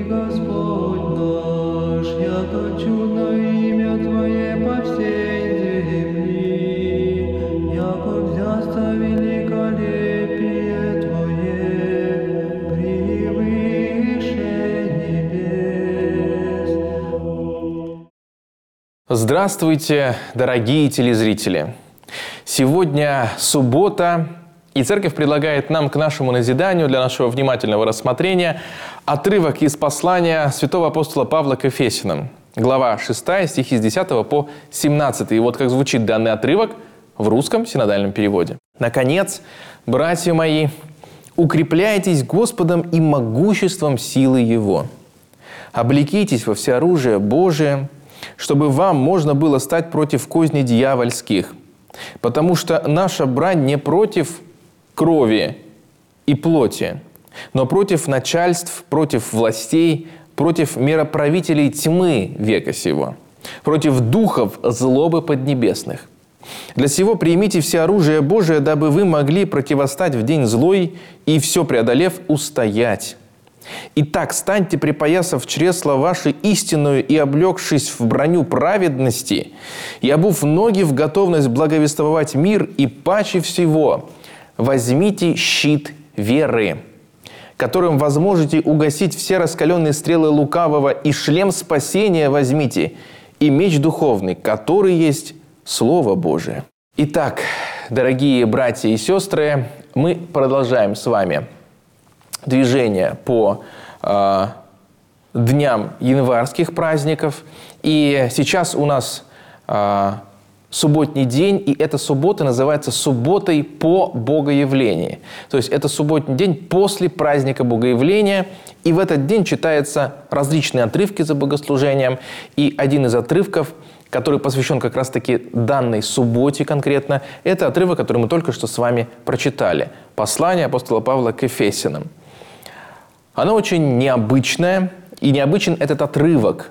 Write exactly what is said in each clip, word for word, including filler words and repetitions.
Господь наш, яко чудно имя Твое по всей земли, яко взясто великолепие Твое превыше небес. Здравствуйте, дорогие телезрители! Сегодня суббота, и Церковь предлагает нам к нашему назиданию, для нашего внимательного рассмотрения, отрывок из послания святого апостола Павла к Ефесянам, глава шестая, стихи с десятого по семнадцатый. И вот как звучит данный отрывок в русском синодальном переводе. «Наконец, братья мои, укрепляйтесь Господом и могуществом силы Его. Облекитесь во всеоружие Божие, чтобы вам можно было стать против козней дьявольских. Потому что наша брань не против крови и плоти, но против начальств, против властей, против мироправителей тьмы века сего, против духов злобы поднебесных. Для сего примите все оружие Божие, дабы вы могли противостать в день злой и, все преодолев, устоять. Итак, станьте, припоясав чресла ваши истинную и облегшись в броню праведности, и обув ноги в готовность благовествовать мир, и паче всего возьмите щит веры, которым возможете угасить все раскаленные стрелы лукавого, и шлем спасения возьмите, и меч духовный, который есть Слово Божие». Итак, дорогие братья и сестры, мы продолжаем с вами движение по э, дням январских праздников. И сейчас у нас э, субботний день, и эта суббота называется субботой по Богоявлению. То есть это субботний день после праздника Богоявления, и в этот день читаются различные отрывки за богослужением. И один из отрывков, который посвящен как раз-таки данной субботе конкретно, это отрывок, который мы только что с вами прочитали. Послание апостола Павла к Ефесянам. Оно очень необычное, и необычен этот отрывок.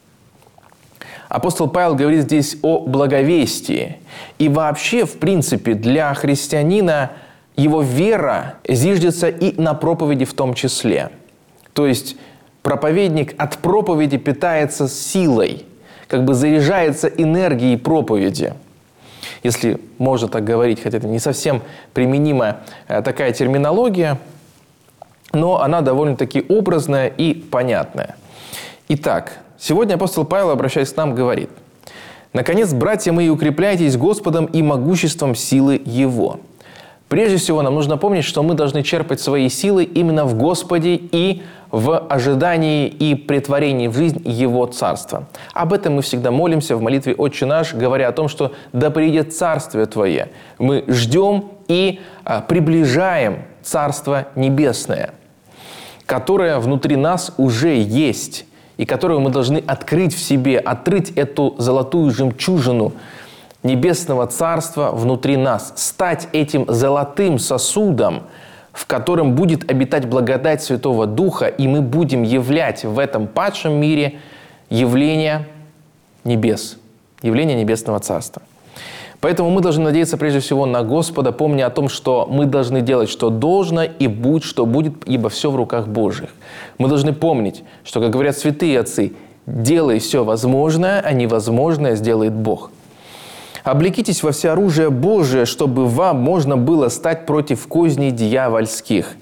Апостол Павел говорит здесь о благовестии. И вообще, в принципе, для христианина его вера зиждется и на проповеди в том числе. То есть проповедник от проповеди питается силой, как бы заряжается энергией проповеди. Если можно так говорить, хотя это не совсем применимая такая терминология, но она довольно-таки образная и понятная. Итак, сегодня апостол Павел, обращаясь к нам, говорит: «Наконец, братья мои, укрепляйтесь Господом и могуществом силы Его». Прежде всего, нам нужно помнить, что мы должны черпать свои силы именно в Господе и в ожидании и претворении в жизнь Его Царства. Об этом мы всегда молимся в молитве «Отче наш», говоря о том, что «да придет Царствие Твое». Мы ждем и а, приближаем Царство Небесное, которое внутри нас уже есть, и которое мы должны открыть в себе, открыть эту золотую жемчужину Небесного Царства внутри нас, стать этим золотым сосудом, в котором будет обитать благодать Святого Духа, и мы будем являть в этом падшем мире явление небес, явление Небесного Царства. Поэтому мы должны надеяться прежде всего на Господа, помня о том, что мы должны делать, что должно, и будь, что будет, ибо все в руках Божьих. Мы должны помнить, что, как говорят святые отцы, «делай все возможное, а невозможное сделает Бог». «Облекитесь во всеоружие Божие, чтобы вам можно было стать против козней дьявольских.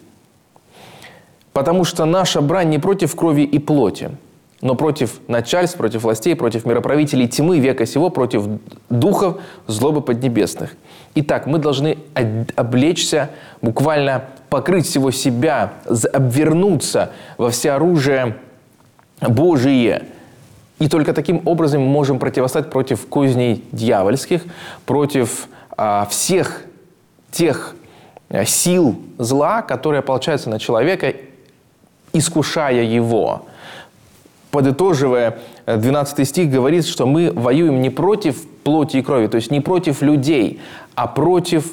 Потому что наша брань не против крови и плоти, но против начальств, против властей, против мироправителей тьмы века сего, против духов злобы поднебесных». Итак, мы должны облечься, буквально покрыть всего себя, обвернуться во всеоружие Божие. И только таким образом мы можем противостать против козней дьявольских, против а, всех тех а, сил зла, которые ополчаются на человека, искушая его. Подытоживая, двенадцатый стих говорит, что мы воюем не против плоти и крови, то есть не против людей, а против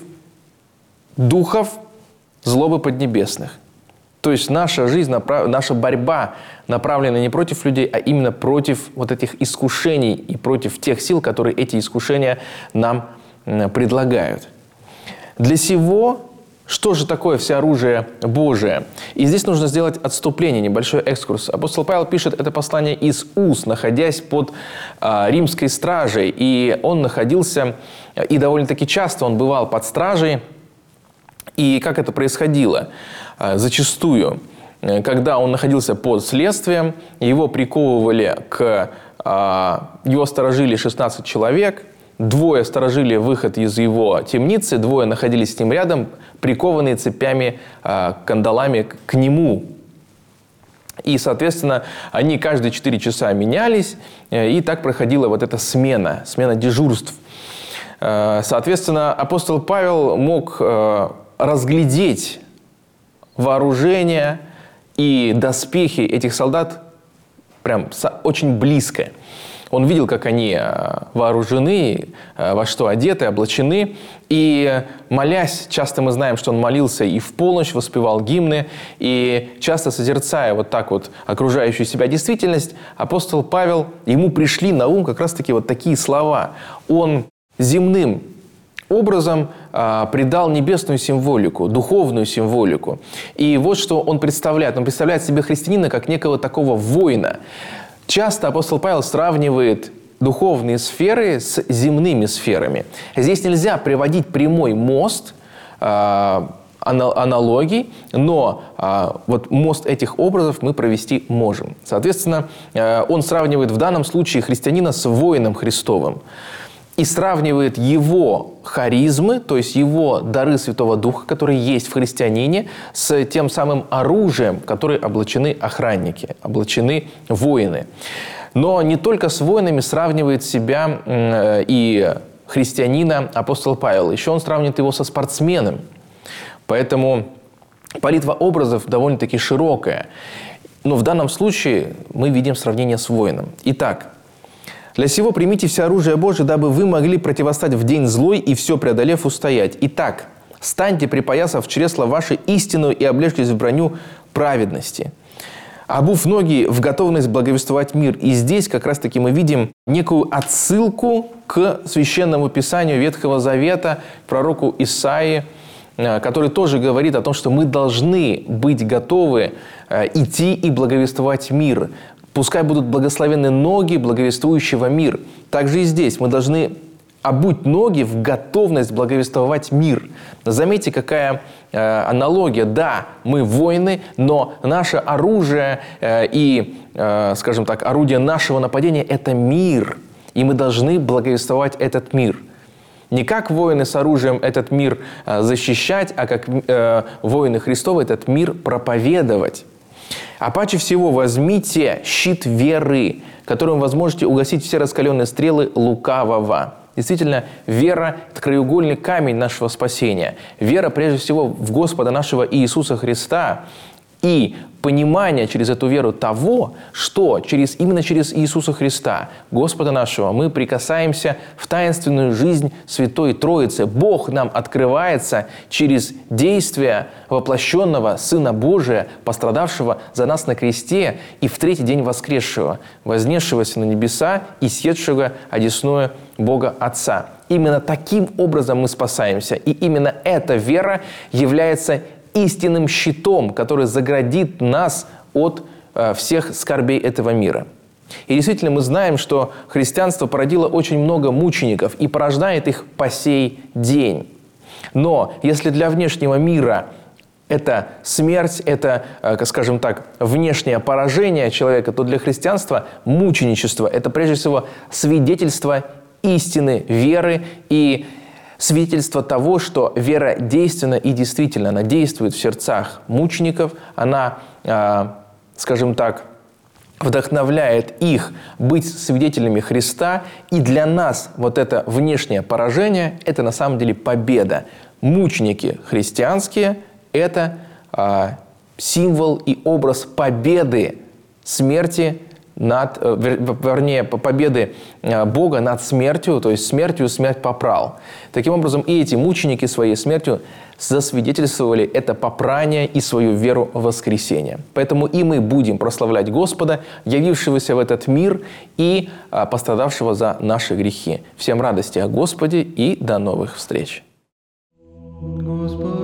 духов злобы поднебесных. То есть наша жизнь, наша борьба направлена не против людей, а именно против вот этих искушений и против тех сил, которые эти искушения нам предлагают. Для сего, Что же такое всеоружие Божие? И здесь нужно сделать отступление, небольшой экскурс. Апостол Павел пишет это послание из уст, находясь под а, римской стражей. И он находился, и довольно-таки часто он бывал под стражей. И как это происходило? А, зачастую, когда он находился под следствием, его приковывали к... А, его сторожили шестнадцать человек. Двое сторожили выход из его темницы, двое находились с ним рядом, прикованные цепями, кандалами к нему. И, соответственно, они каждые четыре часа менялись, и так проходила вот эта смена, смена дежурств. Соответственно, апостол Павел мог разглядеть вооружение и доспехи этих солдат прям очень близко. Он видел, как они вооружены, во что одеты, облачены. И молясь, часто мы знаем, что он молился и в полночь, воспевал гимны. И часто созерцая вот так вот окружающую себя действительность, апостол Павел, ему пришли на ум как раз-таки вот такие слова. Он земным образом а, придал небесную символику, духовную символику. И вот что он представляет. Он представляет себе христианина как некого такого воина. Часто апостол Павел сравнивает духовные сферы с земными сферами. Здесь нельзя приводить прямой мост, э, аналогий, но э, вот мост этих образов мы провести можем. Соответственно, э, он сравнивает в данном случае христианина с воином Христовым и сравнивает его харизмы, то есть его дары Святого Духа, которые есть в христианине, с тем самым оружием, которое облачены охранники, облачены воины. Но не только с воинами сравнивает себя э, и христианина апостол Павел, еще он сравнивает его со спортсменом. Поэтому палитра образов довольно-таки широкая. Но в данном случае мы видим сравнение с воином. Итак, «Для сего примите все оружие Божие, дабы вы могли противостать в день злой и все преодолев устоять. Итак, станьте, припоясав чресла ваши истину и облечьтесь в броню праведности, обув ноги в готовность благовествовать мир». И здесь как раз-таки мы видим некую отсылку к священному писанию Ветхого Завета, к пророку Исаии, который тоже говорит о том, что мы должны быть готовы идти и благовествовать мир. Пускай будут благословенны ноги благовествующего мир. Также и здесь мы должны обуть ноги в готовность благовествовать мир. Заметьте, какая э, аналогия. Да, мы воины, но наше оружие э, и, э, скажем так, орудие нашего нападения – это мир. И мы должны благовествовать этот мир. Не как воины с оружием этот мир э, защищать, а как э, воины Христовы этот мир проповедовать. А паче всего возьмите щит веры, которым вы сможете угасить все раскаленные стрелы лукавого. Действительно, вера – это краеугольный камень нашего спасения. Вера, прежде всего, в Господа нашего Иисуса Христа и понимание через эту веру того, что через, именно через Иисуса Христа, Господа нашего, мы прикасаемся в таинственную жизнь Святой Троицы. Бог нам открывается через действие воплощенного Сына Божия, пострадавшего за нас на кресте и в третий день воскресшего, вознесшегося на небеса и седшего одесную Бога Отца. Именно таким образом мы спасаемся. И именно эта вера является истинным щитом, который заградит нас от э, всех скорбей этого мира. И действительно мы знаем, что христианство породило очень много мучеников и порождает их по сей день. Но если для внешнего мира это смерть, это, э, скажем так, внешнее поражение человека, то для христианства мученичество – это прежде всего свидетельство истины веры и свидетельство того, что вера действенна и действительно она действует в сердцах мучеников, она, э, скажем так, вдохновляет их быть свидетелями Христа, и для нас вот это внешнее поражение – это на самом деле победа. Мученики христианские – это э, символ и образ победы смерти над, вернее, победы Бога над смертью, то есть смертью смерть попрал. Таким образом, и эти мученики своей смертью засвидетельствовали это попрание и свою веру в воскресение. Поэтому и мы будем прославлять Господа, явившегося в этот мир и пострадавшего за наши грехи. Всем радости о Господе и до новых встреч! Господи.